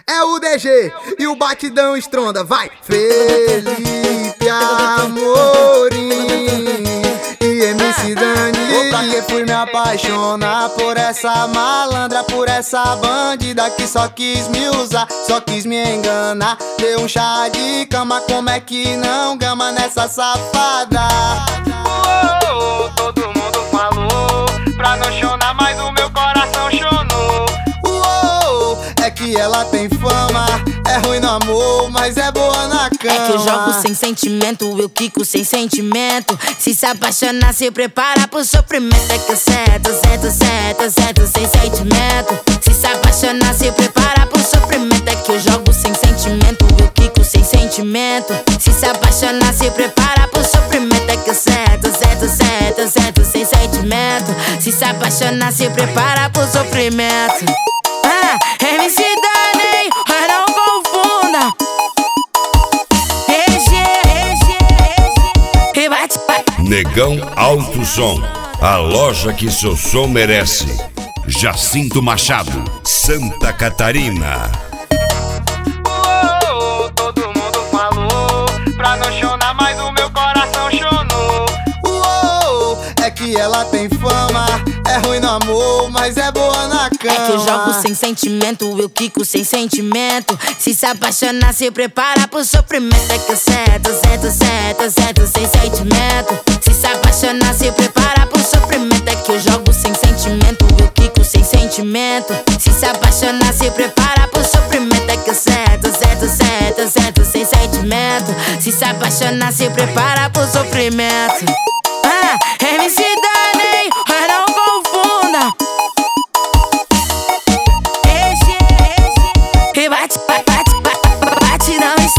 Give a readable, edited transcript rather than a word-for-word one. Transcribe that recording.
é o DG e o batidão estronda, vai! Felipe Amorim e MC Dani. Pra que fui me apaixonar por essa malandra, por essa bandida que só quis me usar, só quis me enganar. Deu um chá de cama, como é que não gama nessa safada? Todo mundo falou pra não chorar, mas o meu coração chonou. É que ela tem fama, é ruim no amor, mas é boa na cama. É que eu jogo sem sentimento, eu quico sem sentimento. Se apaixonar, se prepara pro sofrimento. É que eu certo sem sentimento. Se apaixonar, se prepara pro sofrimento. É que eu jogo sem sentimento, eu quico sem sentimento. Se apaixonar, se prepara pro sofrimento. É que eu certo sem sentimento. Se apaixonar, se prepara pro sofrimento. MC Dani, mas não confunda. Negão Alto Som, a loja que seu som merece. Jacinto Machado, Santa Catarina. Todo mundo falou pra não chorar, mas o meu coração chonou. É que ela tem fama, é ruim no amor, mas é boa na cama. É que eu jogo sem sentimento, eu quico sem sentimento. Se apaixonar, se prepara pro sofrimento. É que eu certo sem sentimento. Se apaixonar, se prepara pro sofrimento. É que eu jogo sem sentimento, eu quico sem sentimento. Se apaixonar, se prepara pro sofrimento. É que eu certo sem sentimento. Se apaixonar, se prepara pro sofrimento. MC Dani, mas não confunda. Batidão